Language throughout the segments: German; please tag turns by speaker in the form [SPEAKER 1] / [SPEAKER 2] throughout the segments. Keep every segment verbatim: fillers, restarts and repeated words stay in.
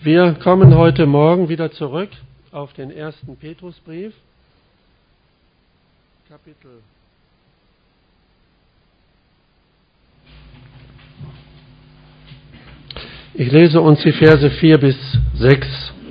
[SPEAKER 1] Wir kommen heute Morgen wieder zurück auf den ersten Petrusbrief, Kapitel Ich lese uns die Verse vier bis sechs.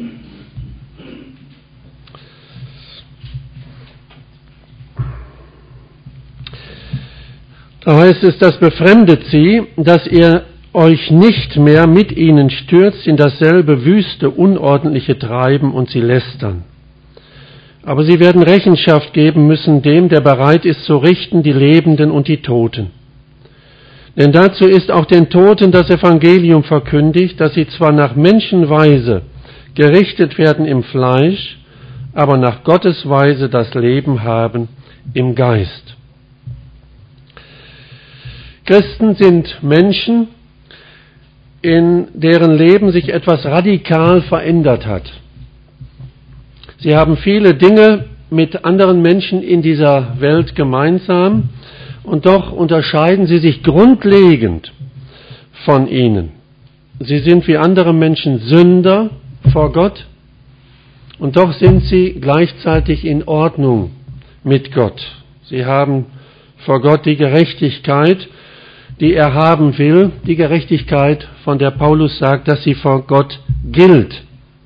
[SPEAKER 1] Da heißt es, das befremdet sie, dass ihr euch nicht mehr mit ihnen stürzt in dasselbe wüste, unordentliche Treiben und sie lästern. Aber sie werden Rechenschaft geben müssen dem, der bereit ist zu richten, die Lebenden und die Toten. Denn dazu ist auch den Toten das Evangelium verkündigt, dass sie zwar nach Menschenweise gerichtet werden im Fleisch, aber nach Gottes Weise das Leben haben im Geist. Christen sind Menschen, in deren Leben sich etwas radikal verändert hat. Sie haben viele Dinge mit anderen Menschen in dieser Welt gemeinsam, und doch unterscheiden sie sich grundlegend von ihnen. Sie sind wie andere Menschen Sünder vor Gott, und doch sind sie gleichzeitig in Ordnung mit Gott. Sie haben vor Gott die Gerechtigkeit, die er haben will, die Gerechtigkeit, von der Paulus sagt, dass sie vor Gott gilt.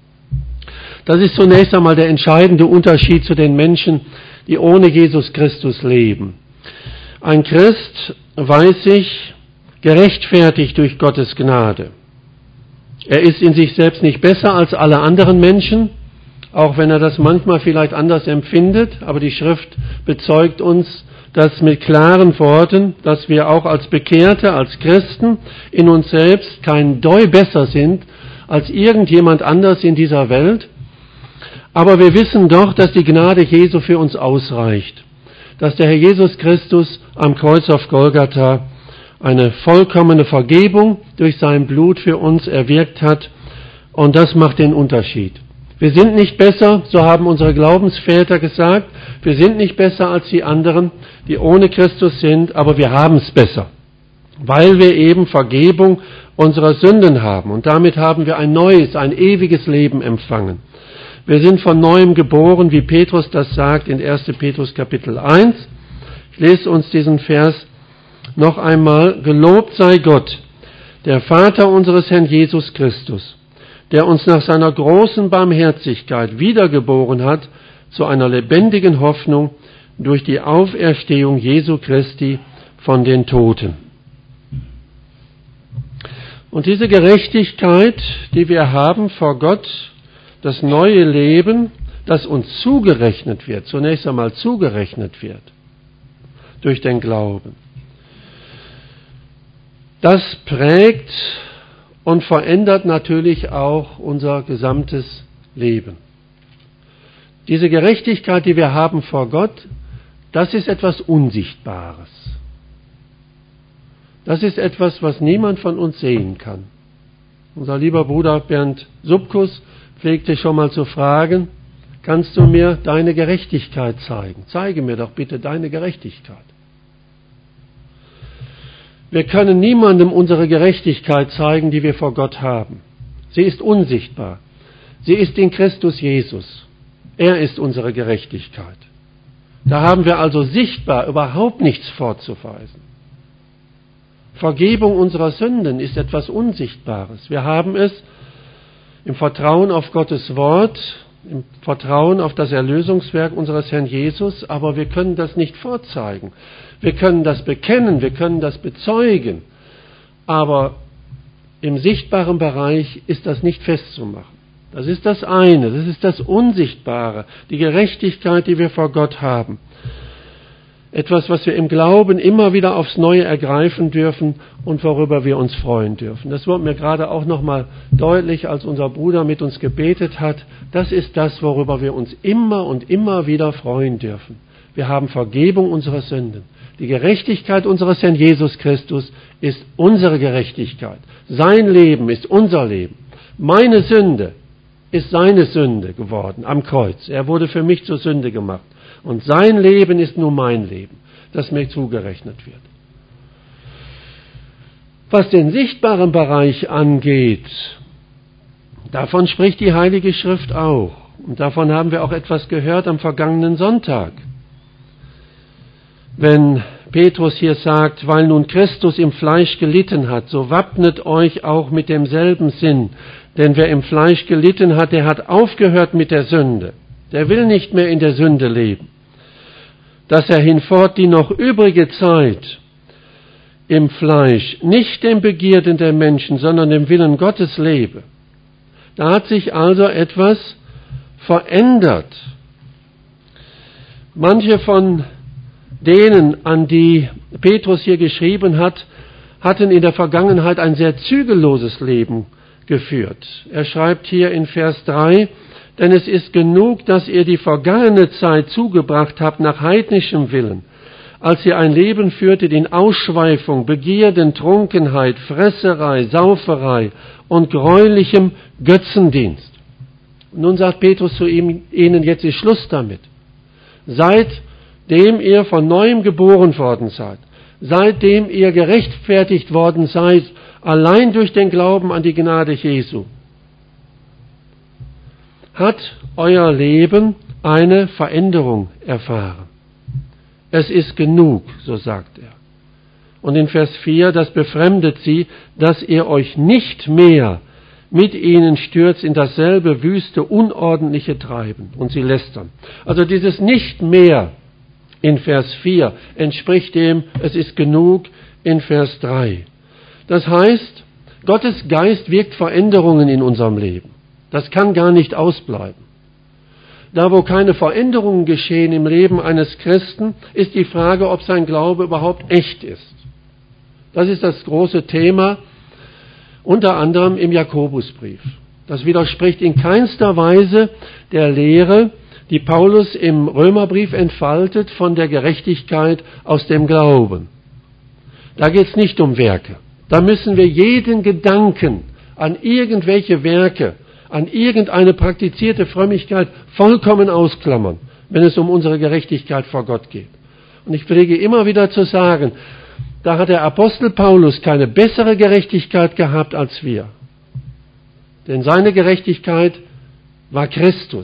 [SPEAKER 1] Das ist zunächst einmal der entscheidende Unterschied zu den Menschen, die ohne Jesus Christus leben. Ein Christ weiß sich gerechtfertigt durch Gottes Gnade. Er ist in sich selbst nicht besser als alle anderen Menschen, auch wenn er das manchmal vielleicht anders empfindet, aber die Schrift bezeugt uns das mit klaren Worten, dass wir auch als Bekehrte, als Christen in uns selbst kein Deut besser sind als irgendjemand anders in dieser Welt. Aber wir wissen doch, dass die Gnade Jesu für uns ausreicht, dass der Herr Jesus Christus am Kreuz auf Golgatha eine vollkommene Vergebung durch sein Blut für uns erwirkt hat, und das macht den Unterschied. Wir sind nicht besser, so haben unsere Glaubensväter gesagt, wir sind nicht besser als die anderen, die ohne Christus sind, aber wir haben es besser, weil wir eben Vergebung unserer Sünden haben, und damit haben wir ein neues, ein ewiges Leben empfangen. Wir sind von Neuem geboren, wie Petrus das sagt in ersten Petrus Kapitel eins. Ich lese uns diesen Vers noch einmal. Gelobt sei Gott, der Vater unseres Herrn Jesus Christus, der uns nach seiner großen Barmherzigkeit wiedergeboren hat zu einer lebendigen Hoffnung durch die Auferstehung Jesu Christi von den Toten. Und diese Gerechtigkeit, die wir haben vor Gott, das neue Leben, das uns zugerechnet wird, zunächst einmal zugerechnet wird, durch den Glauben, das prägt und verändert natürlich auch unser gesamtes Leben. Diese Gerechtigkeit, die wir haben vor Gott, das ist etwas Unsichtbares. Das ist etwas, was niemand von uns sehen kann. Unser lieber Bruder Bernd Subkus pflegte schon mal zu fragen, kannst du mir deine Gerechtigkeit zeigen? Zeige mir doch bitte deine Gerechtigkeit. Wir können niemandem unsere Gerechtigkeit zeigen, die wir vor Gott haben. Sie ist unsichtbar. Sie ist in Christus Jesus. Er ist unsere Gerechtigkeit. Da haben wir also sichtbar überhaupt nichts vorzuweisen. Vergebung unserer Sünden ist etwas Unsichtbares. Wir haben es im Vertrauen auf Gottes Wort, im Vertrauen auf das Erlösungswerk unseres Herrn Jesus, aber wir können das nicht vorzeigen. Wir können das bekennen, wir können das bezeugen, aber im sichtbaren Bereich ist das nicht festzumachen. Das ist das eine, das ist das Unsichtbare, die Gerechtigkeit, die wir vor Gott haben. Etwas, was wir im Glauben immer wieder aufs Neue ergreifen dürfen und worüber wir uns freuen dürfen. Das wurde mir gerade auch nochmal deutlich, als unser Bruder mit uns gebetet hat. Das ist das, worüber wir uns immer und immer wieder freuen dürfen. Wir haben Vergebung unserer Sünden. Die Gerechtigkeit unseres Herrn Jesus Christus ist unsere Gerechtigkeit. Sein Leben ist unser Leben. Meine Sünde ist seine Sünde geworden am Kreuz. Er wurde für mich zur Sünde gemacht. Und sein Leben ist nun mein Leben, das mir zugerechnet wird. Was den sichtbaren Bereich angeht, Davon spricht die Heilige Schrift auch. Und davon haben wir auch etwas gehört am vergangenen Sonntag. Wenn Petrus hier sagt, weil nun Christus im Fleisch gelitten hat, so wappnet euch auch mit demselben Sinn. Denn wer im Fleisch gelitten hat, der hat aufgehört mit der Sünde. Der will nicht mehr in der Sünde leben. Dass er hinfort die noch übrige Zeit im Fleisch nicht den Begierden der Menschen, sondern dem Willen Gottes lebe. Da hat sich also etwas verändert. Manche von denen, an die Petrus hier geschrieben hat, hatten in der Vergangenheit ein sehr zügelloses Leben geführt. Er schreibt hier in Vers drei, denn es ist genug, dass ihr die vergangene Zeit zugebracht habt nach heidnischem Willen, als ihr ein Leben führtet in Ausschweifung, Begierden, Trunkenheit, Fresserei, Sauferei und greulichem Götzendienst. Und nun sagt Petrus zu ihm, ihnen, jetzt ist Schluss damit. Seitdem ihr von neuem geboren worden seid, seitdem ihr gerechtfertigt worden seid, allein durch den Glauben an die Gnade Jesu, hat euer Leben eine Veränderung erfahren. Es ist genug, so sagt er. Und in Vers vier, das befremdet sie, dass ihr euch nicht mehr mit ihnen stürzt in dasselbe wüste, unordentliche Treiben. Und sie lästern. Also dieses nicht mehr in Vers vier entspricht dem, es ist genug in Vers drei. Das heißt, Gottes Geist wirkt Veränderungen in unserem Leben. Das kann gar nicht ausbleiben. Da, wo keine Veränderungen geschehen im Leben eines Christen, ist die Frage, ob sein Glaube überhaupt echt ist. Das ist das große Thema, unter anderem im Jakobusbrief. Das widerspricht in keinster Weise der Lehre, die Paulus im Römerbrief entfaltet von der Gerechtigkeit aus dem Glauben. Da geht es nicht um Werke. Da müssen wir jeden Gedanken an irgendwelche Werke, an irgendeine praktizierte Frömmigkeit vollkommen ausklammern, wenn es um unsere Gerechtigkeit vor Gott geht. Und ich pflege immer wieder zu sagen, da hat der Apostel Paulus keine bessere Gerechtigkeit gehabt als wir. Denn seine Gerechtigkeit war Christus.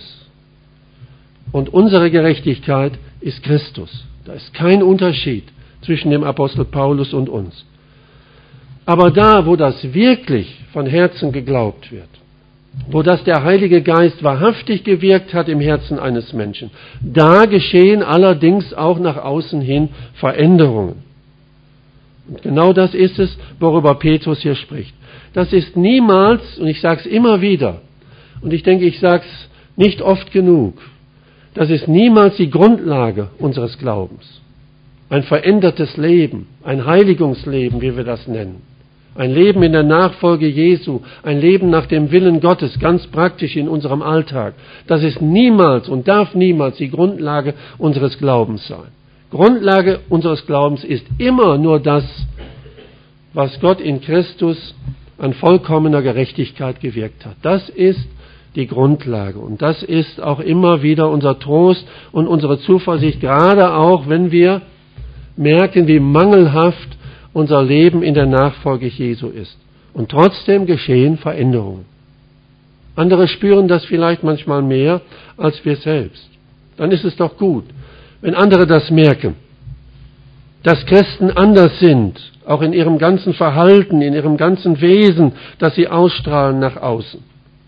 [SPEAKER 1] Und unsere Gerechtigkeit ist Christus. Da ist kein Unterschied zwischen dem Apostel Paulus und uns. Aber da, wo das wirklich von Herzen geglaubt wird, wo das der Heilige Geist wahrhaftig gewirkt hat im Herzen eines Menschen, da geschehen allerdings auch nach außen hin Veränderungen. Und genau das ist es, worüber Petrus hier spricht. Das ist niemals, und ich sage es immer wieder, und ich denke, ich sage es nicht oft genug, das ist niemals die Grundlage unseres Glaubens. Ein verändertes Leben, ein Heiligungsleben, wie wir das nennen. Ein Leben in der Nachfolge Jesu, ein Leben nach dem Willen Gottes, ganz praktisch in unserem Alltag. Das ist niemals und darf niemals die Grundlage unseres Glaubens sein. Grundlage unseres Glaubens ist immer nur das, was Gott in Christus an vollkommener Gerechtigkeit gewirkt hat. Das ist die Grundlage und das ist auch immer wieder unser Trost und unsere Zuversicht, gerade auch, wenn wir merken, wie mangelhaft unser Leben in der Nachfolge Jesu ist. Und trotzdem geschehen Veränderungen. Andere spüren das vielleicht manchmal mehr als wir selbst. Dann ist es doch gut, wenn andere das merken, dass Christen anders sind, auch in ihrem ganzen Verhalten, in ihrem ganzen Wesen, das sie ausstrahlen nach außen.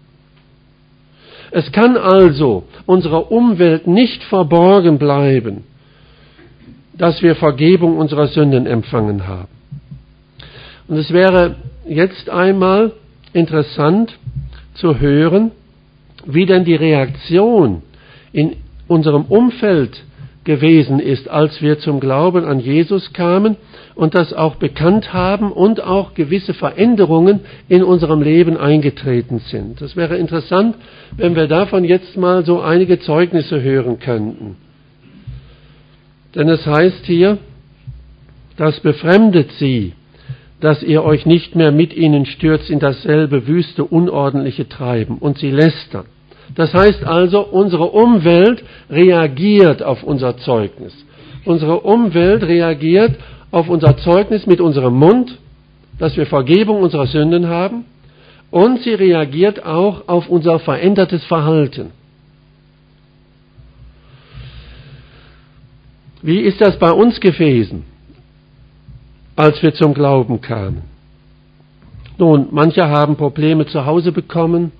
[SPEAKER 1] Es kann also unserer Umwelt nicht verborgen bleiben, dass wir Vergebung unserer Sünden empfangen haben. Und es wäre jetzt einmal interessant zu hören, wie denn die Reaktion in unserem Umfeld gewesen ist, als wir zum Glauben an Jesus kamen und das auch bekannt haben und auch gewisse Veränderungen in unserem Leben eingetreten sind. Das wäre interessant, wenn wir davon jetzt mal so einige Zeugnisse hören könnten. Denn es heißt hier, das befremdet sie, dass ihr euch nicht mehr mit ihnen stürzt in dasselbe wüste, unordentliche Treiben und sie lästern. Das heißt also, unsere Umwelt reagiert auf unser Zeugnis. Unsere Umwelt reagiert auf unser Zeugnis mit unserem Mund, dass wir Vergebung unserer Sünden haben, und sie reagiert auch auf unser verändertes Verhalten. Wie ist das bei uns gewesen, als wir zum Glauben kamen? Nun, manche haben Probleme zu Hause bekommen,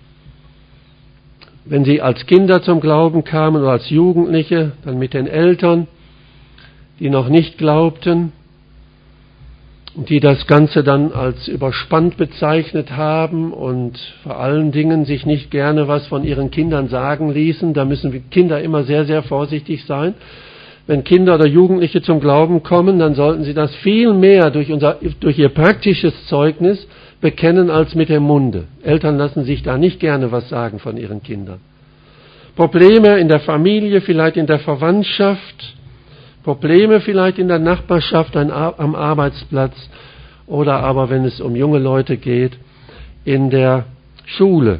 [SPEAKER 1] wenn sie als Kinder zum Glauben kamen oder als Jugendliche, dann mit den Eltern, die noch nicht glaubten und die das Ganze dann als überspannt bezeichnet haben und vor allen Dingen sich nicht gerne was von ihren Kindern sagen ließen. Da müssen wir Kinder immer sehr, sehr vorsichtig sein. Wenn Kinder oder Jugendliche zum Glauben kommen, dann sollten sie das viel mehr durch, unser, durch ihr praktisches Zeugnis bekennen als mit dem Munde. Eltern lassen sich da nicht gerne was sagen von ihren Kindern. Probleme in der Familie, vielleicht in der Verwandtschaft, Probleme vielleicht in der Nachbarschaft, am Arbeitsplatz oder aber, wenn es um junge Leute geht, in der Schule.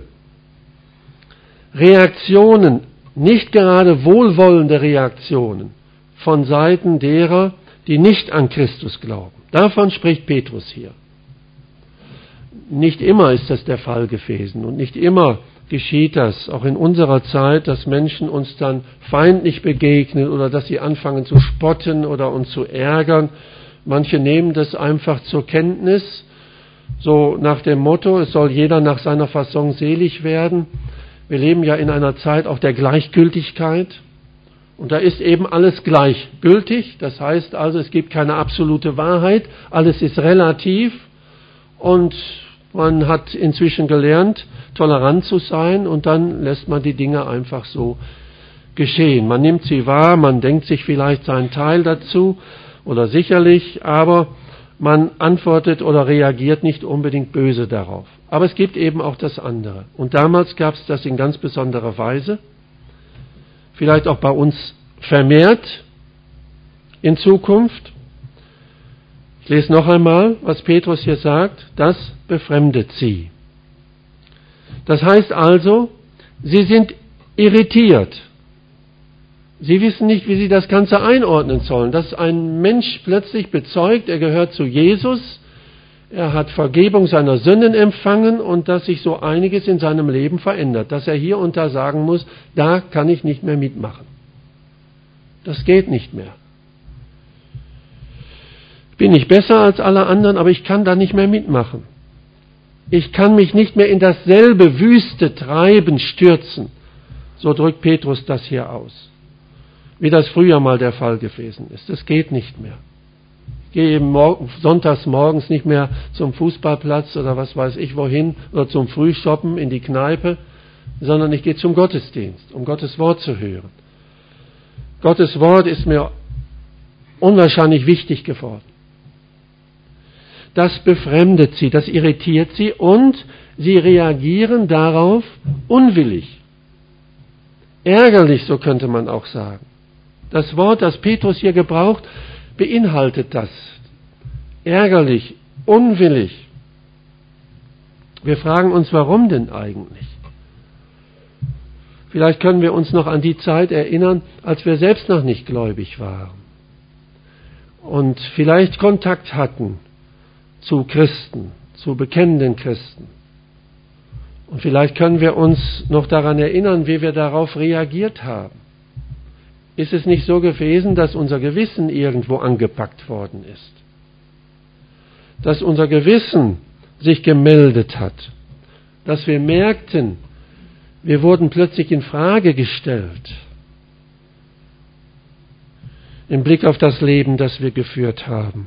[SPEAKER 1] Reaktionen, nicht gerade wohlwollende Reaktionen von Seiten derer, die nicht an Christus glauben. Davon spricht Petrus hier. Nicht immer ist das der Fall gewesen und nicht immer geschieht das, auch in unserer Zeit, dass Menschen uns dann feindlich begegnen oder dass sie anfangen zu spotten oder uns zu ärgern. Manche nehmen das einfach zur Kenntnis, so nach dem Motto, es soll jeder nach seiner Fasson selig werden. Wir leben ja in einer Zeit auch der Gleichgültigkeit und da ist eben alles gleichgültig. Das heißt also, es gibt keine absolute Wahrheit, alles ist relativ und man hat inzwischen gelernt, tolerant zu sein und dann lässt man die Dinge einfach so geschehen. Man nimmt sie wahr, man denkt sich vielleicht seinen Teil dazu oder sicherlich, aber man antwortet oder reagiert nicht unbedingt böse darauf. Aber es gibt eben auch das andere. Und damals gab es das in ganz besonderer Weise, vielleicht auch bei uns vermehrt in Zukunft. Ich lese noch einmal, was Petrus hier sagt, das befremdet sie. Das heißt also, sie sind irritiert. Sie wissen nicht, wie sie das Ganze einordnen sollen. Dass ein Mensch plötzlich bezeugt, er gehört zu Jesus, er hat Vergebung seiner Sünden empfangen und dass sich so einiges in seinem Leben verändert. Dass er hier und da sagen muss, da kann ich nicht mehr mitmachen. Das geht nicht mehr. Ich bin nicht besser als alle anderen, aber ich kann da nicht mehr mitmachen. Ich kann mich nicht mehr in dasselbe wüste Treiben stürzen. So drückt Petrus das hier aus. Wie das früher mal der Fall gewesen ist. Das geht nicht mehr. Ich gehe eben morgen, sonntags morgens nicht mehr zum Fußballplatz oder was weiß ich wohin oder zum Frühshoppen in die Kneipe, sondern ich gehe zum Gottesdienst, um Gottes Wort zu hören. Gottes Wort ist mir unwahrscheinlich wichtig geworden. Das befremdet sie, das irritiert sie und sie reagieren darauf unwillig. Ärgerlich, so könnte man auch sagen. Das Wort, das Petrus hier gebraucht, beinhaltet das. Ärgerlich, unwillig. Wir fragen uns, warum denn eigentlich? Vielleicht können wir uns noch an die Zeit erinnern, als wir selbst noch nicht gläubig waren und vielleicht Kontakt hatten zu Christen, zu bekennenden Christen. Und vielleicht können wir uns noch daran erinnern, wie wir darauf reagiert haben. Ist es nicht so gewesen, dass unser Gewissen irgendwo angepackt worden ist? Dass unser Gewissen sich gemeldet hat? Dass wir merkten, wir wurden plötzlich in Frage gestellt im Blick auf das Leben, das wir geführt haben.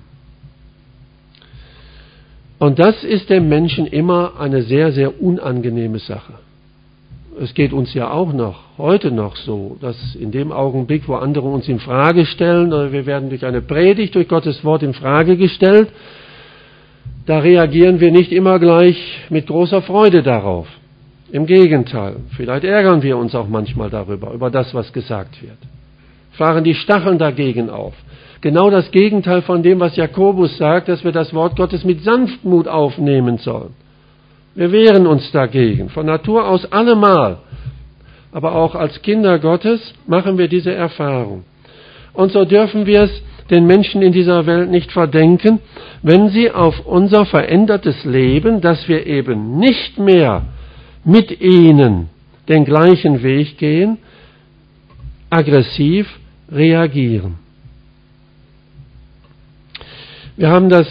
[SPEAKER 1] Und das ist dem Menschen immer eine sehr, sehr unangenehme Sache. Es geht uns ja auch noch, heute noch so, dass in dem Augenblick, wo andere uns in Frage stellen, oder wir werden durch eine Predigt, durch Gottes Wort in Frage gestellt, da reagieren wir nicht immer gleich mit großer Freude darauf. Im Gegenteil, vielleicht ärgern wir uns auch manchmal darüber, über das, was gesagt wird. Fahren die Stacheln dagegen auf. Genau das Gegenteil von dem, was Jakobus sagt, dass wir das Wort Gottes mit Sanftmut aufnehmen sollen. Wir wehren uns dagegen, von Natur aus allemal. Aber auch als Kinder Gottes machen wir diese Erfahrung. Und so dürfen wir es den Menschen in dieser Welt nicht verdenken, wenn sie auf unser verändertes Leben, dass wir eben nicht mehr mit ihnen den gleichen Weg gehen, aggressiv reagieren. Wir haben das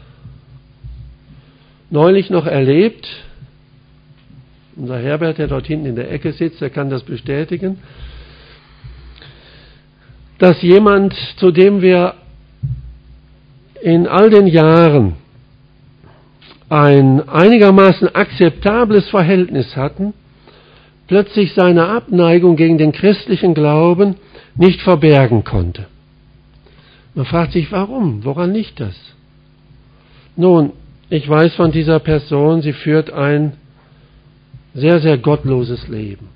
[SPEAKER 1] neulich noch erlebt. Unser Herbert, der dort hinten in der Ecke sitzt, der kann das bestätigen, dass jemand, zu dem wir in all den Jahren ein einigermaßen akzeptables Verhältnis hatten, plötzlich seine Abneigung gegen den christlichen Glauben nicht verbergen konnte. Man fragt sich, warum? Woran liegt das? Nun, ich weiß von dieser Person, sie führt ein sehr, sehr gottloses Leben.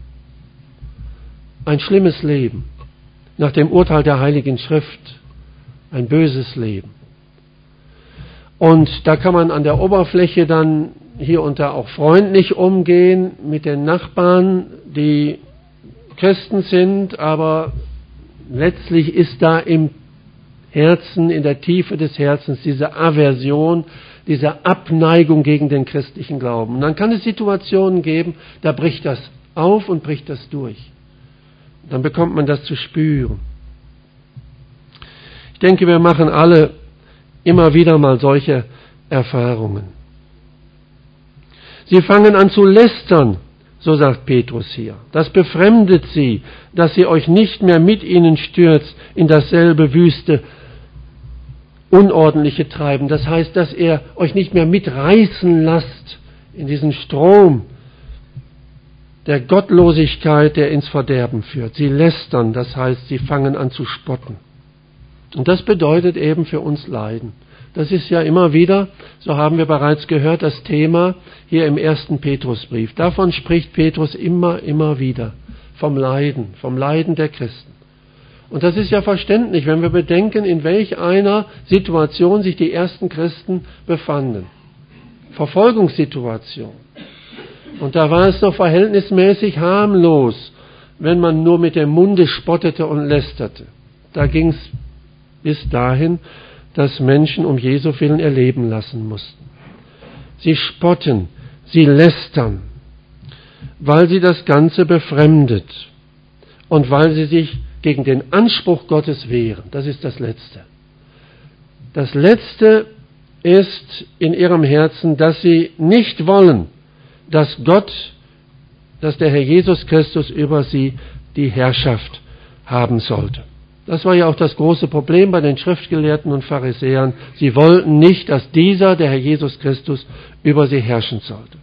[SPEAKER 1] Ein schlimmes Leben. Nach dem Urteil der Heiligen Schrift. Ein böses Leben. Und da kann man an der Oberfläche dann hier und da auch freundlich umgehen mit den Nachbarn, die Christen sind, aber letztlich ist da im Herzen, in der Tiefe des Herzens diese Aversion, diese Abneigung gegen den christlichen Glauben. Und dann kann es Situationen geben, da bricht das auf und bricht das durch. Dann bekommt man das zu spüren. Ich denke, wir machen alle immer wieder mal solche Erfahrungen. Sie fangen an zu lästern, so sagt Petrus hier. Das befremdet sie, dass ihr euch nicht mehr mit ihnen stürzt in dasselbe wüste, unordentliche Treiben. Das heißt, dass ihr euch nicht mehr mitreißen lasst in diesen Strom der Gottlosigkeit, der ins Verderben führt. Sie lästern, das heißt, sie fangen an zu spotten. Und das bedeutet eben für uns Leiden. Das ist ja immer wieder, so haben wir bereits gehört, das Thema hier im ersten Petrusbrief. Davon spricht Petrus immer, immer wieder. Vom Leiden, vom Leiden der Christen. Und das ist ja verständlich, wenn wir bedenken, in welch einer Situation sich die ersten Christen befanden. Verfolgungssituation. Und da war es noch verhältnismäßig harmlos, wenn man nur mit dem Munde spottete und lästerte. Da ging es bis dahin, dass Menschen um Jesu willen ihr Leben lassen mussten. Sie spotten, sie lästern, weil sie das Ganze befremdet und weil sie sich gegen den Anspruch Gottes wehren. Das ist das Letzte. Das Letzte ist in ihrem Herzen, dass sie nicht wollen, dass Gott, dass der Herr Jesus Christus über sie die Herrschaft haben sollte. Das war ja auch das große Problem bei den Schriftgelehrten und Pharisäern. Sie wollten nicht, dass dieser, der Herr Jesus Christus, über sie herrschen sollte.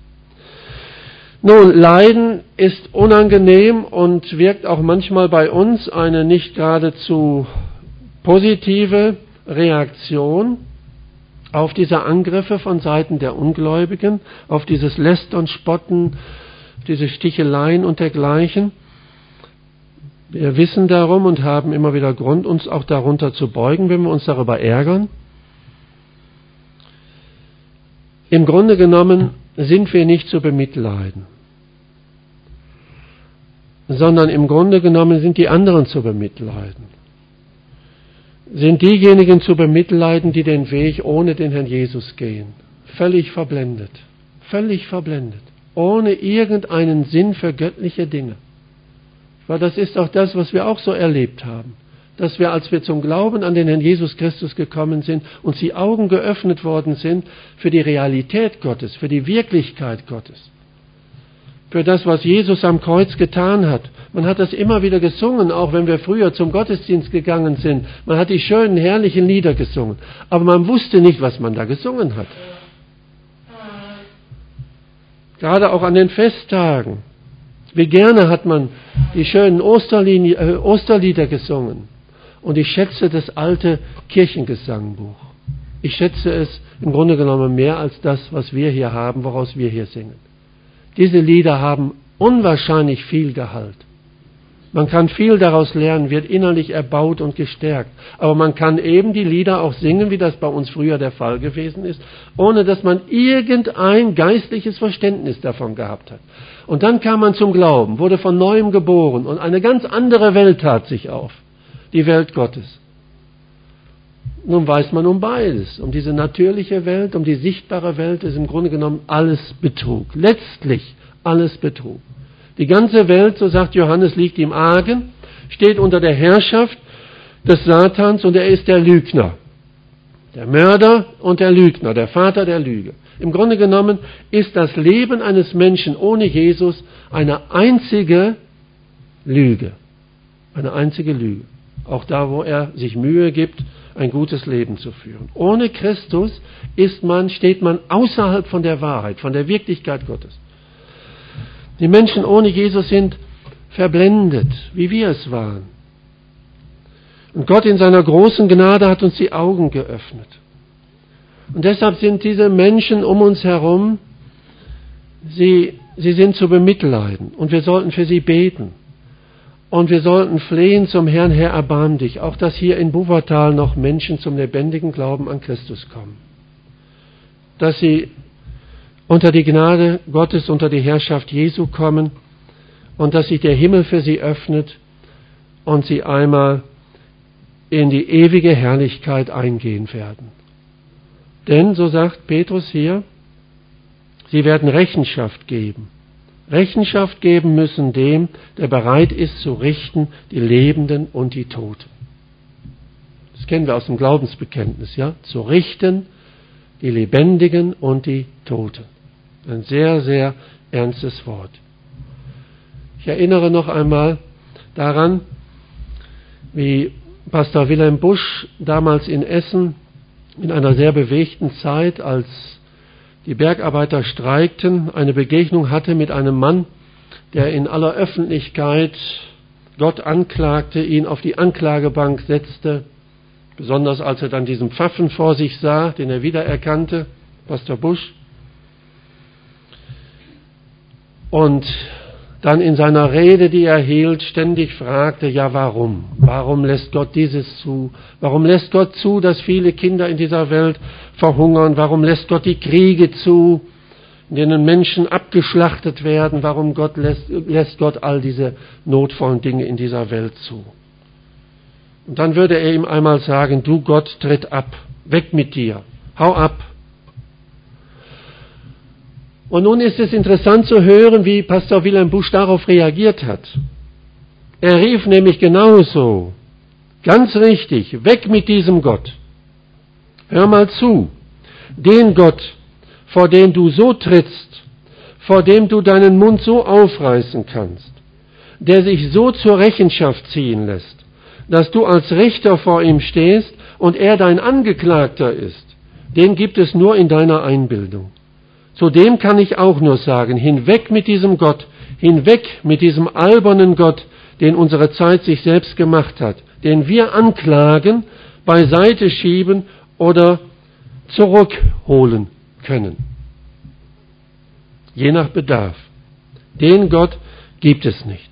[SPEAKER 1] Nun, Leiden ist unangenehm und wirkt auch manchmal bei uns eine nicht geradezu positive Reaktion auf diese Angriffe von Seiten der Ungläubigen, auf dieses Lästern, Spotten, diese Sticheleien und dergleichen. Wir wissen darum und haben immer wieder Grund, uns auch darunter zu beugen, wenn wir uns darüber ärgern. Im Grunde genommen sind wir nicht zu bemitleiden, sondern im Grunde genommen sind die anderen zu bemitleiden. Sind diejenigen zu bemitleiden, die den Weg ohne den Herrn Jesus gehen. Völlig verblendet, völlig verblendet, ohne irgendeinen Sinn für göttliche Dinge. Weil das ist auch das, was wir auch so erlebt haben. Dass wir, als wir zum Glauben an den Herrn Jesus Christus gekommen sind, uns die Augen geöffnet worden sind für die Realität Gottes, für die Wirklichkeit Gottes. Für das, was Jesus am Kreuz getan hat. Man hat das immer wieder gesungen, auch wenn wir früher zum Gottesdienst gegangen sind. Man hat die schönen, herrlichen Lieder gesungen. Aber man wusste nicht, was man da gesungen hat. Gerade auch an den Festtagen. Wie gerne hat man die schönen Osterlinie, äh, Osterlieder gesungen. Und ich schätze das alte Kirchengesangbuch. Ich schätze es im Grunde genommen mehr als das, was wir hier haben, woraus wir hier singen. Diese Lieder haben unwahrscheinlich viel Gehalt. Man kann viel daraus lernen, wird innerlich erbaut und gestärkt. Aber man kann eben die Lieder auch singen, wie das bei uns früher der Fall gewesen ist, ohne dass man irgendein geistliches Verständnis davon gehabt hat. Und dann kam man zum Glauben, wurde von Neuem geboren und eine ganz andere Welt tat sich auf, die Welt Gottes. Nun weiß man um beides. Um diese natürliche Welt, um die sichtbare Welt ist im Grunde genommen alles Betrug. Letztlich alles Betrug. Die ganze Welt, so sagt Johannes, liegt im Argen, steht unter der Herrschaft des Satans und er ist der Lügner. Der Mörder und der Lügner, der Vater der Lüge. Im Grunde genommen ist das Leben eines Menschen ohne Jesus eine einzige Lüge. Eine einzige Lüge. Auch da, wo er sich Mühe gibt, ein gutes Leben zu führen. Ohne Christus ist man, steht man außerhalb von der Wahrheit, von der Wirklichkeit Gottes. Die Menschen ohne Jesus sind verblendet, wie wir es waren. Und Gott in seiner großen Gnade hat uns die Augen geöffnet. Und deshalb sind diese Menschen um uns herum, sie, sie sind zu bemitleiden. Und wir sollten für sie beten. Und wir sollten flehen zum Herrn, Herr, erbarm dich. Auch, dass hier in Wuppertal noch Menschen zum lebendigen Glauben an Christus kommen. Dass sie unter die Gnade Gottes, unter die Herrschaft Jesu kommen und dass sich der Himmel für sie öffnet und sie einmal in die ewige Herrlichkeit eingehen werden. Denn, so sagt Petrus hier, sie werden Rechenschaft geben. Rechenschaft geben müssen dem, der bereit ist zu richten, die Lebenden und die Toten. Das kennen wir aus dem Glaubensbekenntnis, ja? Zu richten die Lebendigen und die Toten. Ein sehr, sehr ernstes Wort. Ich erinnere noch einmal daran, wie Pastor Wilhelm Busch damals in Essen in einer sehr bewegten Zeit, als die Bergarbeiter streikten, eine Begegnung hatte mit einem Mann, der in aller Öffentlichkeit Gott anklagte, ihn auf die Anklagebank setzte, besonders als er dann diesen Pfaffen vor sich sah, den er wiedererkannte, Pastor Busch, und dann in seiner Rede, die er hielt, ständig fragte, ja warum? Warum lässt Gott dieses zu? Warum lässt Gott zu, dass viele Kinder in dieser Welt verhungern? Warum lässt Gott die Kriege zu, in denen Menschen abgeschlachtet werden? Warum Gott lässt, lässt Gott all diese notvollen Dinge in dieser Welt zu? Und dann würde er ihm einmal sagen, du Gott, tritt ab, weg mit dir, hau ab. Und nun ist es interessant zu hören, wie Pastor Wilhelm Busch darauf reagiert hat. Er rief nämlich genauso, ganz richtig, weg mit diesem Gott. Hör mal zu, den Gott, vor dem du so trittst, vor dem du deinen Mund so aufreißen kannst, der sich so zur Rechenschaft ziehen lässt, dass du als Richter vor ihm stehst und er dein Angeklagter ist, den gibt es nur in deiner Einbildung. Zudem kann ich auch nur sagen, hinweg mit diesem Gott, hinweg mit diesem albernen Gott, den unsere Zeit sich selbst gemacht hat, den wir anklagen, beiseite schieben oder zurückholen können. Je nach Bedarf. Den Gott gibt es nicht.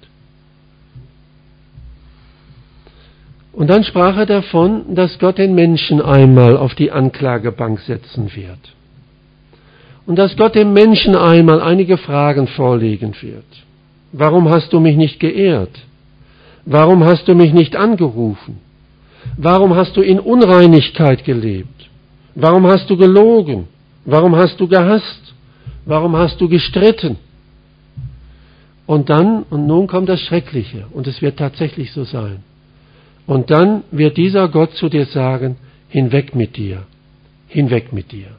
[SPEAKER 1] Und dann sprach er davon, dass Gott den Menschen einmal auf die Anklagebank setzen wird. Und dass Gott dem Menschen einmal einige Fragen vorlegen wird. Warum hast du mich nicht geehrt? Warum hast du mich nicht angerufen? Warum hast du in Unreinigkeit gelebt? Warum hast du gelogen? Warum hast du gehasst? Warum hast du gestritten? Und dann, und nun kommt das Schreckliche, und es wird tatsächlich so sein. Und dann wird dieser Gott zu dir sagen, hinweg mit dir, hinweg mit dir.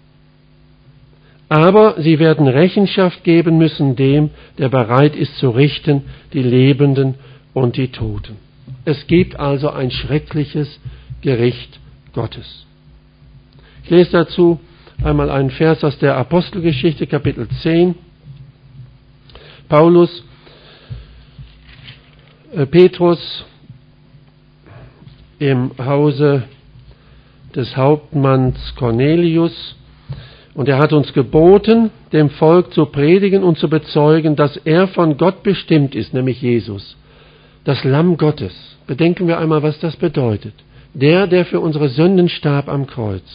[SPEAKER 1] Aber sie werden Rechenschaft geben müssen dem, der bereit ist zu richten, die Lebenden und die Toten. Es gibt also ein schreckliches Gericht Gottes. Ich lese dazu einmal einen Vers aus der Apostelgeschichte, Kapitel zehn. Paulus, äh, Petrus im Hause des Hauptmanns Cornelius. Und er hat uns geboten, dem Volk zu predigen und zu bezeugen, dass er von Gott bestimmt ist, nämlich Jesus, das Lamm Gottes. Bedenken wir einmal, was das bedeutet. Der, der für unsere Sünden starb am Kreuz.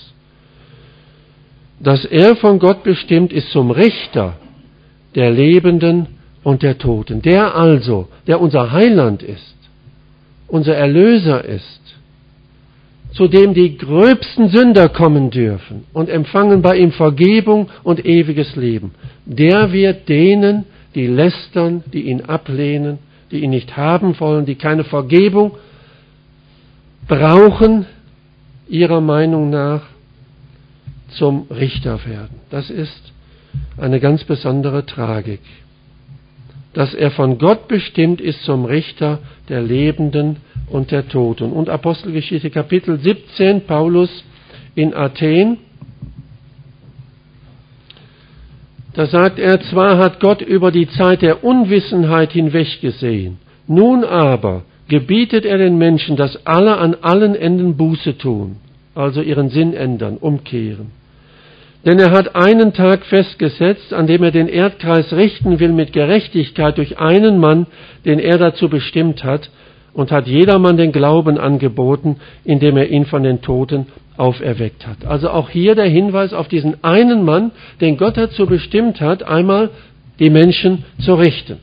[SPEAKER 1] Dass er von Gott bestimmt ist zum Richter der Lebenden und der Toten. Der also, der unser Heiland ist, unser Erlöser ist, zu dem die gröbsten Sünder kommen dürfen und empfangen bei ihm Vergebung und ewiges Leben. Der wird denen, die lästern, die ihn ablehnen, die ihn nicht haben wollen, die keine Vergebung brauchen, ihrer Meinung nach, zum Richter werden. Das ist eine ganz besondere Tragik. Dass er von Gott bestimmt ist zum Richter der Lebenden und der Toten. Und Apostelgeschichte Kapitel siebzehn, Paulus in Athen, da sagt er, zwar hat Gott über die Zeit der Unwissenheit hinweggesehen, nun aber gebietet er den Menschen, dass alle an allen Enden Buße tun, also ihren Sinn ändern, umkehren. Denn er hat einen Tag festgesetzt, an dem er den Erdkreis richten will mit Gerechtigkeit durch einen Mann, den er dazu bestimmt hat, und hat jedermann den Glauben angeboten, indem er ihn von den Toten auferweckt hat. Also auch hier der Hinweis auf diesen einen Mann, den Gott dazu bestimmt hat, einmal die Menschen zu richten.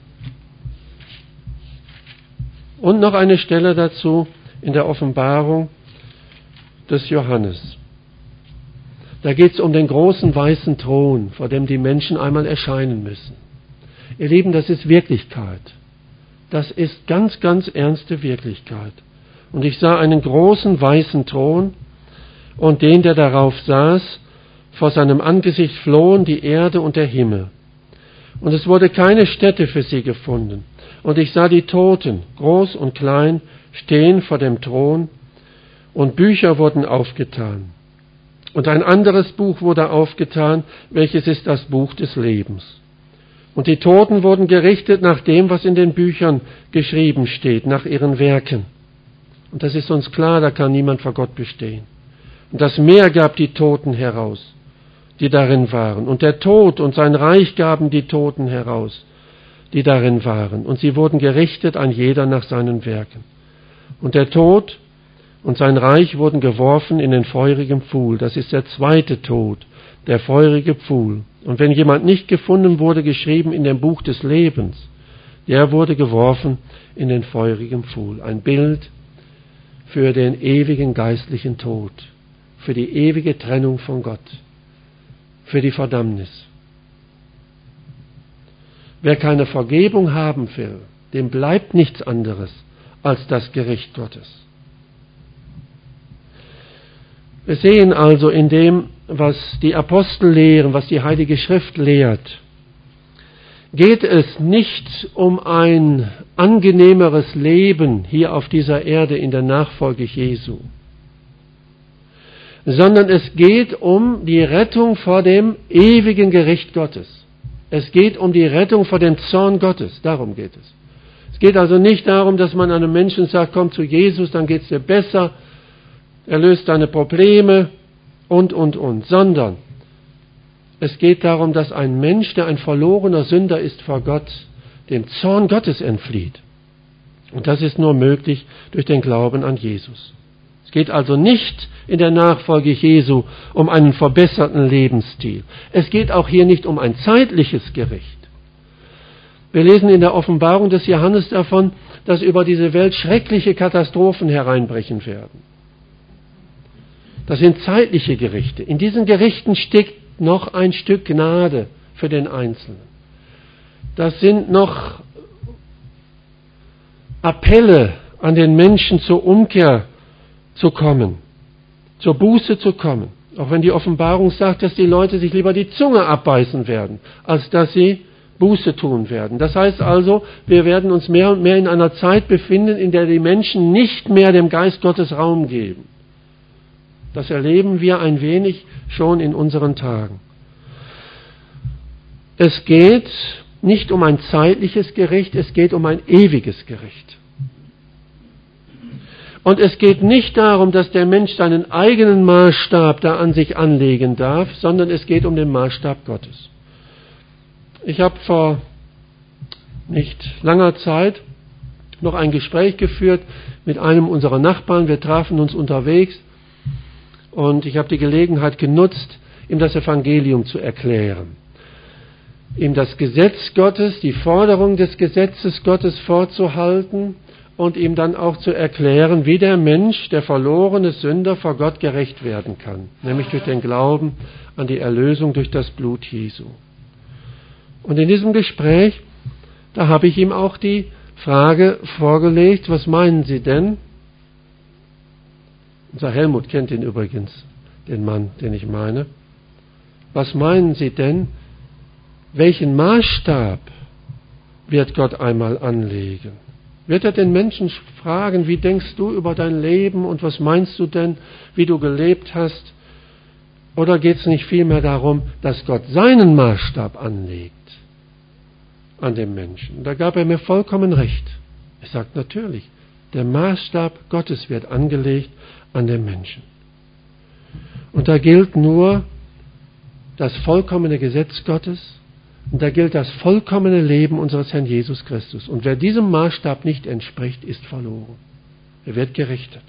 [SPEAKER 1] Und noch eine Stelle dazu in der Offenbarung des Johannes. Da geht es um den großen weißen Thron, vor dem die Menschen einmal erscheinen müssen. Ihr Lieben, das ist Wirklichkeit. Das ist ganz, ganz ernste Wirklichkeit. Und ich sah einen großen weißen Thron und den, der darauf saß, vor seinem Angesicht flohen die Erde und der Himmel. Und es wurde keine Stätte für sie gefunden. Und ich sah die Toten, groß und klein, stehen vor dem Thron, und Bücher wurden aufgetan. Und ein anderes Buch wurde aufgetan, welches ist das Buch des Lebens. Und die Toten wurden gerichtet nach dem, was in den Büchern geschrieben steht, nach ihren Werken. Und das ist uns klar, da kann niemand vor Gott bestehen. Und das Meer gab die Toten heraus, die darin waren. Und der Tod und sein Reich gaben die Toten heraus, die darin waren. Und sie wurden gerichtet, ein jeder nach seinen Werken. Und der Tod und sein Reich wurden geworfen in den feurigen Pfuhl. Das ist der zweite Tod, der feurige Pfuhl. Und wenn jemand nicht gefunden wurde, geschrieben in dem Buch des Lebens, der wurde geworfen in den feurigen Pfuhl. Ein Bild für den ewigen geistlichen Tod, für die ewige Trennung von Gott, für die Verdammnis. Wer keine Vergebung haben will, dem bleibt nichts anderes als das Gericht Gottes. Wir sehen also in dem, was die Apostel lehren, was die Heilige Schrift lehrt, geht es nicht um ein angenehmeres Leben hier auf dieser Erde in der Nachfolge Jesu, sondern es geht um die Rettung vor dem ewigen Gericht Gottes. Es geht um die Rettung vor dem Zorn Gottes, darum geht es. Es geht also nicht darum, dass man einem Menschen sagt, komm zu Jesus, dann geht es dir besser, er löst deine Probleme und, und, und, sondern es geht darum, dass ein Mensch, der ein verlorener Sünder ist vor Gott, dem Zorn Gottes entflieht. Und das ist nur möglich durch den Glauben an Jesus. Es geht also nicht in der Nachfolge Jesu um einen verbesserten Lebensstil. Es geht auch hier nicht um ein zeitliches Gericht. Wir lesen in der Offenbarung des Johannes davon, dass über diese Welt schreckliche Katastrophen hereinbrechen werden. Das sind zeitliche Gerichte. In diesen Gerichten steckt noch ein Stück Gnade für den Einzelnen. Das sind noch Appelle an den Menschen zur Umkehr zu kommen, zur Buße zu kommen. Auch wenn die Offenbarung sagt, dass die Leute sich lieber die Zunge abbeißen werden, als dass sie Buße tun werden. Das heißt also, wir werden uns mehr und mehr in einer Zeit befinden, in der die Menschen nicht mehr dem Geist Gottes Raum geben. Das erleben wir ein wenig schon in unseren Tagen. Es geht nicht um ein zeitliches Gericht, es geht um ein ewiges Gericht. Und es geht nicht darum, dass der Mensch seinen eigenen Maßstab da an sich anlegen darf, sondern es geht um den Maßstab Gottes. Ich habe vor nicht langer Zeit noch ein Gespräch geführt mit einem unserer Nachbarn. Wir trafen uns unterwegs. Und ich habe die Gelegenheit genutzt, ihm das Evangelium zu erklären. Ihm das Gesetz Gottes, die Forderung des Gesetzes Gottes vorzuhalten und ihm dann auch zu erklären, wie der Mensch, der verlorene Sünder, vor Gott gerecht werden kann, nämlich durch den Glauben an die Erlösung durch das Blut Jesu. Und in diesem Gespräch, da habe ich ihm auch die Frage vorgelegt, was meinen Sie denn? Unser Helmut kennt ihn übrigens, den Mann, den ich meine. Was meinen Sie denn, welchen Maßstab wird Gott einmal anlegen? Wird er den Menschen fragen, wie denkst du über dein Leben und was meinst du denn, wie du gelebt hast? Oder geht es nicht vielmehr darum, dass Gott seinen Maßstab anlegt an dem Menschen? Und da gab er mir vollkommen recht. Er sagt natürlich, der Maßstab Gottes wird angelegt an den Menschen. Und da gilt nur das vollkommene Gesetz Gottes und da gilt das vollkommene Leben unseres Herrn Jesus Christus. Und wer diesem Maßstab nicht entspricht, ist verloren. Er wird gerichtet.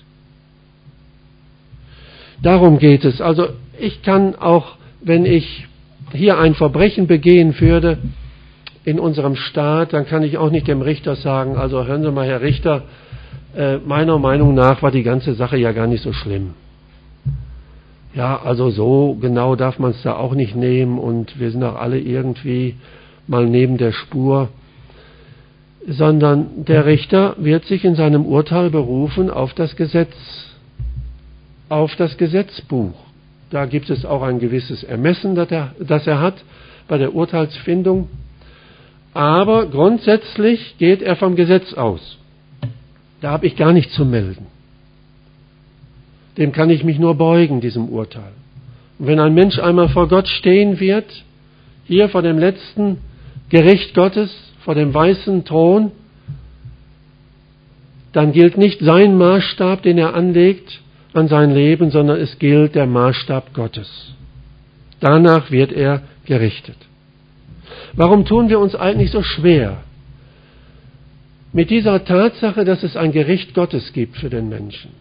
[SPEAKER 1] Darum geht es. Also ich kann auch, wenn ich hier ein Verbrechen begehen würde in unserem Staat, dann kann ich auch nicht dem Richter sagen, also hören Sie mal, Herr Richter, äh, meiner Meinung nach war die ganze Sache ja gar nicht so schlimm. Ja, also so genau darf man es da auch nicht nehmen und wir sind auch alle irgendwie mal neben der Spur, sondern der Richter wird sich in seinem Urteil berufen auf das Gesetz, auf das Gesetzbuch. Da gibt es auch ein gewisses Ermessen, das er, das er hat bei der Urteilsfindung, aber grundsätzlich geht er vom Gesetz aus. Da habe ich gar nichts zu melden. Dem kann ich mich nur beugen, diesem Urteil. Und wenn ein Mensch einmal vor Gott stehen wird, hier vor dem letzten Gericht Gottes, vor dem weißen Thron, dann gilt nicht sein Maßstab, den er anlegt an sein Leben, sondern es gilt der Maßstab Gottes. Danach wird er gerichtet. Warum tun wir uns eigentlich so schwer mit dieser Tatsache, dass es ein Gericht Gottes gibt für den Menschen?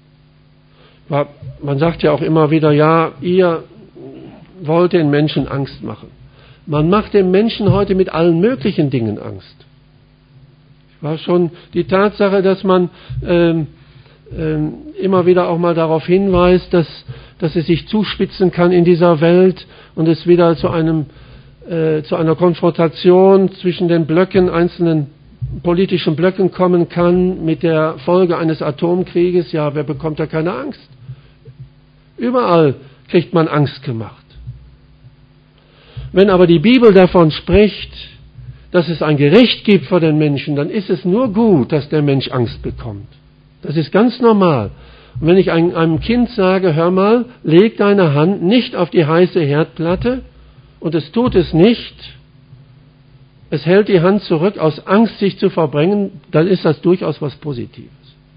[SPEAKER 1] Man sagt ja auch immer wieder, ja, ihr wollt den Menschen Angst machen. Man macht dem Menschen heute mit allen möglichen Dingen Angst. War schon die Tatsache, dass man ähm, ähm, immer wieder auch mal darauf hinweist, dass, dass es sich zuspitzen kann in dieser Welt und es wieder zu einem äh, zu einer Konfrontation zwischen den Blöcken, einzelnen politischen Blöcken kommen kann, mit der Folge eines Atomkrieges. Ja, wer bekommt da keine Angst? Überall kriegt man Angst gemacht. Wenn aber die Bibel davon spricht, dass es ein Gericht gibt vor den Menschen, dann ist es nur gut, dass der Mensch Angst bekommt. Das ist ganz normal. Und wenn ich einem, einem Kind sage, hör mal, leg deine Hand nicht auf die heiße Herdplatte und es tut es nicht, es hält die Hand zurück aus Angst, sich zu verbrennen, dann ist das durchaus was Positives.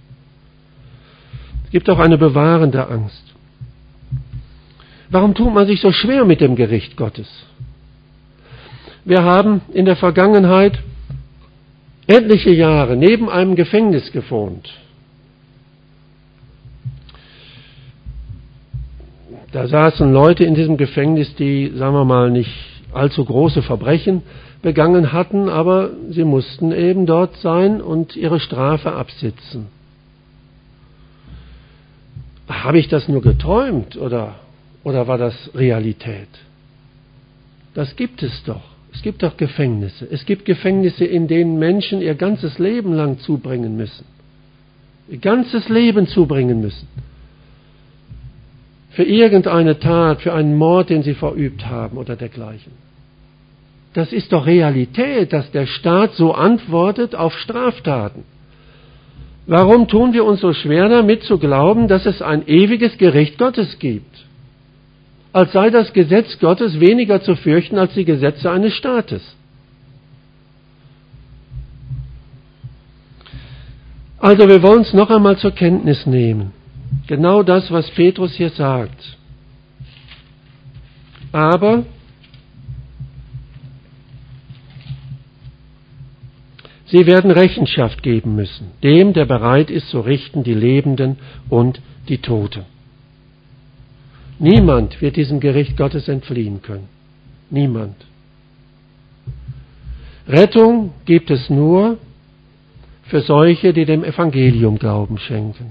[SPEAKER 1] Es gibt auch eine bewahrende Angst. Warum tut man sich so schwer mit dem Gericht Gottes? Wir haben in der Vergangenheit etliche Jahre neben einem Gefängnis gewohnt. Da saßen Leute in diesem Gefängnis, die, sagen wir mal, nicht allzu große Verbrechen begangen hatten, aber sie mussten eben dort sein und ihre Strafe absitzen. Habe ich das nur geträumt oder, oder war das Realität? Das gibt es doch. Es gibt doch Gefängnisse. Es gibt Gefängnisse, in denen Menschen ihr ganzes Leben lang zubringen müssen. Ihr ganzes Leben zubringen müssen. Für irgendeine Tat, für einen Mord, den sie verübt haben oder dergleichen. Das ist doch Realität, dass der Staat so antwortet auf Straftaten. Warum tun wir uns so schwer damit zu glauben, dass es ein ewiges Gericht Gottes gibt? Als sei das Gesetz Gottes weniger zu fürchten als die Gesetze eines Staates. Also wir wollen es noch einmal zur Kenntnis nehmen. Genau das, was Petrus hier sagt. Aber sie werden Rechenschaft geben müssen, dem, der bereit ist zu richten, die Lebenden und die Toten. Niemand wird diesem Gericht Gottes entfliehen können. Niemand. Rettung gibt es nur für solche, die dem Evangelium Glauben schenken.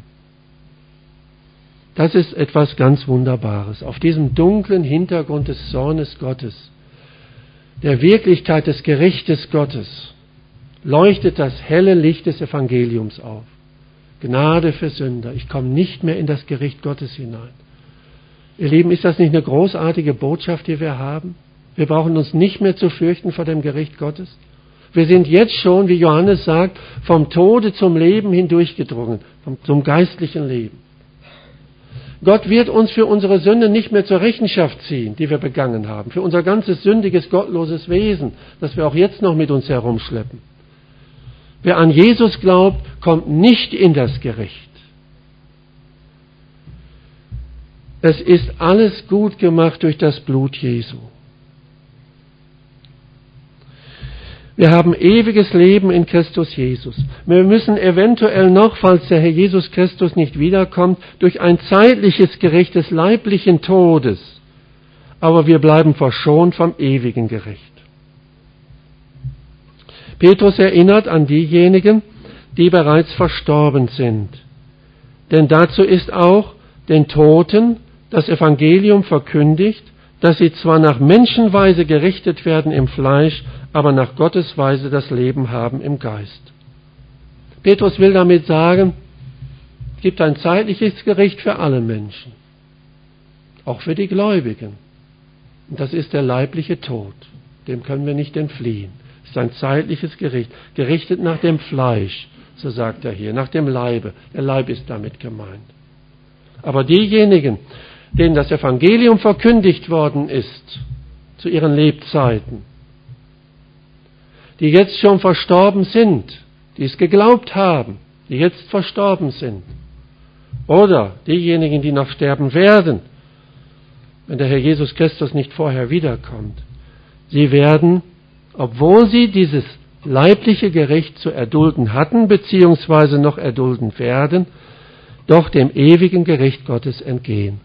[SPEAKER 1] Das ist etwas ganz Wunderbares. Auf diesem dunklen Hintergrund des Zornes Gottes, der Wirklichkeit des Gerichtes Gottes, leuchtet das helle Licht des Evangeliums auf. Gnade für Sünder. Ich komme nicht mehr in das Gericht Gottes hinein. Ihr Lieben, ist das nicht eine großartige Botschaft, die wir haben? Wir brauchen uns nicht mehr zu fürchten vor dem Gericht Gottes. Wir sind jetzt schon, wie Johannes sagt, vom Tode zum Leben hindurchgedrungen, zum geistlichen Leben. Gott wird uns für unsere Sünde nicht mehr zur Rechenschaft ziehen, die wir begangen haben, für unser ganzes sündiges, gottloses Wesen, das wir auch jetzt noch mit uns herumschleppen. Wer an Jesus glaubt, kommt nicht in das Gericht. Es ist alles gut gemacht durch das Blut Jesu. Wir haben ewiges Leben in Christus Jesus. Wir müssen eventuell noch, falls der Herr Jesus Christus nicht wiederkommt, durch ein zeitliches Gericht des leiblichen Todes, aber wir bleiben verschont vom ewigen Gericht. Petrus erinnert an diejenigen, die bereits verstorben sind. Denn dazu ist auch den Toten das Evangelium verkündigt, dass sie zwar nach Menschenweise gerichtet werden im Fleisch, aber nach Gottes Weise das Leben haben im Geist. Petrus will damit sagen, es gibt ein zeitliches Gericht für alle Menschen, auch für die Gläubigen. Und das ist der leibliche Tod, dem können wir nicht entfliehen. Es ist ein zeitliches Gericht, gerichtet nach dem Fleisch, so sagt er hier, nach dem Leibe. Der Leib ist damit gemeint. Aber diejenigen, denen das Evangelium verkündigt worden ist, zu ihren Lebzeiten, die jetzt schon verstorben sind, die es geglaubt haben, die jetzt verstorben sind, oder diejenigen, die noch sterben werden, wenn der Herr Jesus Christus nicht vorher wiederkommt, sie werden, obwohl sie dieses leibliche Gericht zu erdulden hatten, beziehungsweise noch erdulden werden, doch dem ewigen Gericht Gottes entgehen.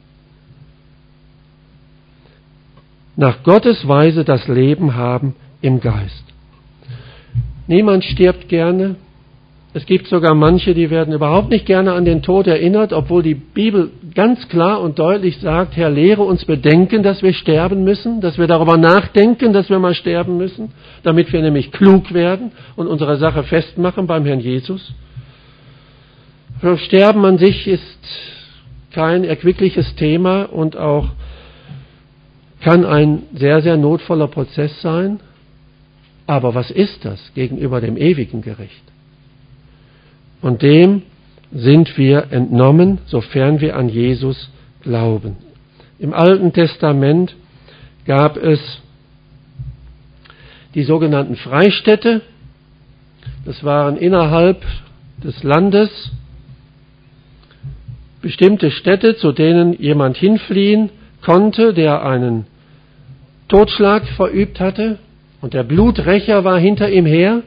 [SPEAKER 1] Nach Gottes Weise das Leben haben im Geist. Niemand stirbt gerne. Es gibt sogar manche, die werden überhaupt nicht gerne an den Tod erinnert, obwohl die Bibel ganz klar und deutlich sagt, Herr, lehre uns bedenken, dass wir sterben müssen, dass wir darüber nachdenken, dass wir mal sterben müssen, damit wir nämlich klug werden und unsere Sache festmachen beim Herrn Jesus. Sterben an sich ist kein erquickliches Thema und auch kann ein sehr, sehr notvoller Prozess sein. Aber was ist das gegenüber dem ewigen Gericht? Und dem sind wir entnommen, sofern wir an Jesus glauben. Im Alten Testament gab es die sogenannten Freistädte. Das waren innerhalb des Landes bestimmte Städte, zu denen jemand hinfliehen konnte, der einen Totschlag verübt hatte. Und der Bluträcher war hinter ihm her.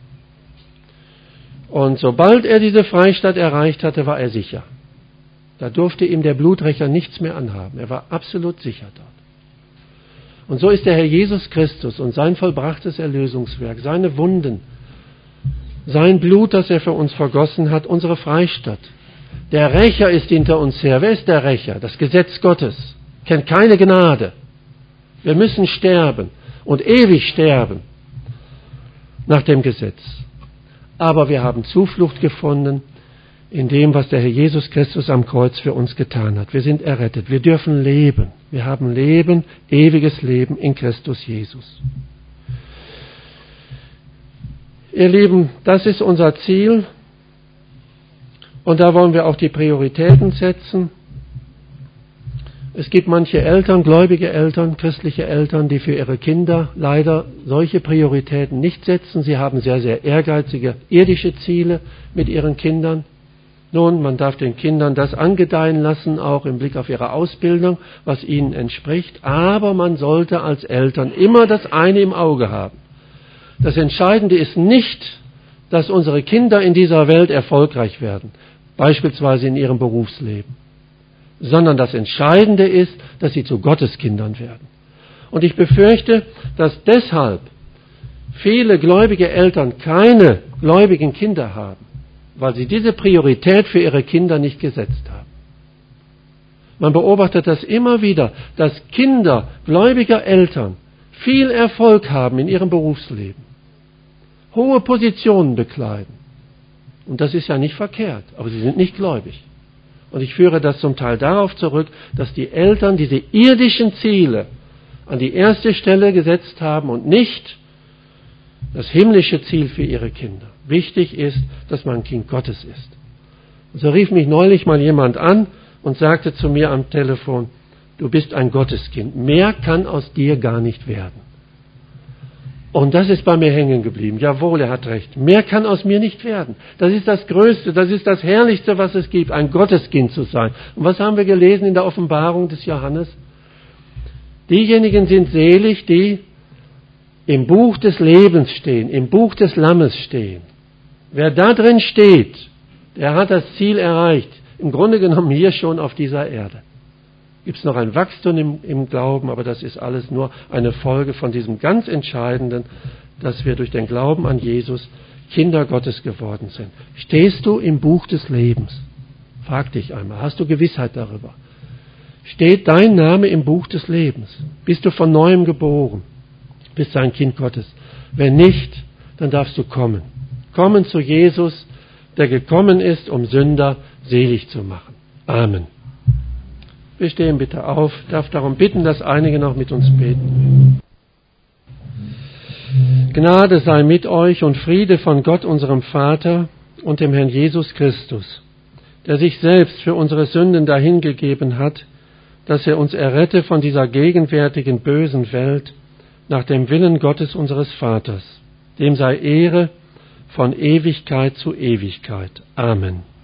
[SPEAKER 1] Und sobald er diese Freistadt erreicht hatte, war er sicher. Da durfte ihm der Bluträcher nichts mehr anhaben. Er war absolut sicher dort. Und so ist der Herr Jesus Christus und sein vollbrachtes Erlösungswerk, seine Wunden, sein Blut, das er für uns vergossen hat, unsere Freistatt. Der Rächer ist hinter uns her. Wer ist der Rächer? Das Gesetz Gottes. Kennt keine Gnade. Wir müssen sterben und ewig sterben nach dem Gesetz. Aber wir haben Zuflucht gefunden in dem, was der Herr Jesus Christus am Kreuz für uns getan hat. Wir sind errettet. Wir dürfen leben. Wir haben Leben, ewiges Leben in Christus Jesus. Ihr Lieben, das ist unser Ziel. Und da wollen wir auch die Prioritäten setzen. Es gibt manche Eltern, gläubige Eltern, christliche Eltern, die für ihre Kinder leider solche Prioritäten nicht setzen. Sie haben sehr, sehr ehrgeizige irdische Ziele mit ihren Kindern. Nun, man darf den Kindern das angedeihen lassen, auch im Blick auf ihre Ausbildung, was ihnen entspricht. Aber man sollte als Eltern immer das eine im Auge haben. Das Entscheidende ist nicht, dass unsere Kinder in dieser Welt erfolgreich werden, beispielsweise in ihrem Berufsleben, sondern das Entscheidende ist, dass sie zu Gottes Kindern werden. Und ich befürchte, dass deshalb viele gläubige Eltern keine gläubigen Kinder haben, weil sie diese Priorität für ihre Kinder nicht gesetzt haben. Man beobachtet das immer wieder, dass Kinder gläubiger Eltern viel Erfolg haben in ihrem Berufsleben, hohe Positionen bekleiden. Und das ist ja nicht verkehrt, aber sie sind nicht gläubig. Und ich führe das zum Teil darauf zurück, dass die Eltern diese irdischen Ziele an die erste Stelle gesetzt haben und nicht das himmlische Ziel für ihre Kinder. Wichtig ist, dass man ein Kind Gottes ist. Und so rief mich neulich mal jemand an und sagte zu mir am Telefon, du bist ein Gotteskind, mehr kann aus dir gar nicht werden. Und das ist bei mir hängen geblieben. Jawohl, er hat recht. Mehr kann aus mir nicht werden. Das ist das Größte, das ist das Herrlichste, was es gibt, ein Gotteskind zu sein. Und was haben wir gelesen in der Offenbarung des Johannes? Diejenigen sind selig, die im Buch des Lebens stehen, im Buch des Lammes stehen. Wer da drin steht, der hat das Ziel erreicht. Im Grunde genommen hier schon auf dieser Erde. Gibt es noch ein Wachstum im, im Glauben, aber das ist alles nur eine Folge von diesem ganz Entscheidenden, dass wir durch den Glauben an Jesus Kinder Gottes geworden sind. Stehst du im Buch des Lebens? Frag dich einmal, hast du Gewissheit darüber? Steht dein Name im Buch des Lebens? Bist du von Neuem geboren? Bist du ein Kind Gottes? Wenn nicht, dann darfst du kommen. Kommen zu Jesus, der gekommen ist, um Sünder selig zu machen. Amen. Wir stehen bitte auf. Ich darf darum bitten, dass einige noch mit uns beten. Gnade sei mit euch und Friede von Gott, unserem Vater und dem Herrn Jesus Christus, der sich selbst für unsere Sünden dahingegeben hat, dass er uns errette von dieser gegenwärtigen bösen Welt nach dem Willen Gottes unseres Vaters. Dem sei Ehre von Ewigkeit zu Ewigkeit. Amen.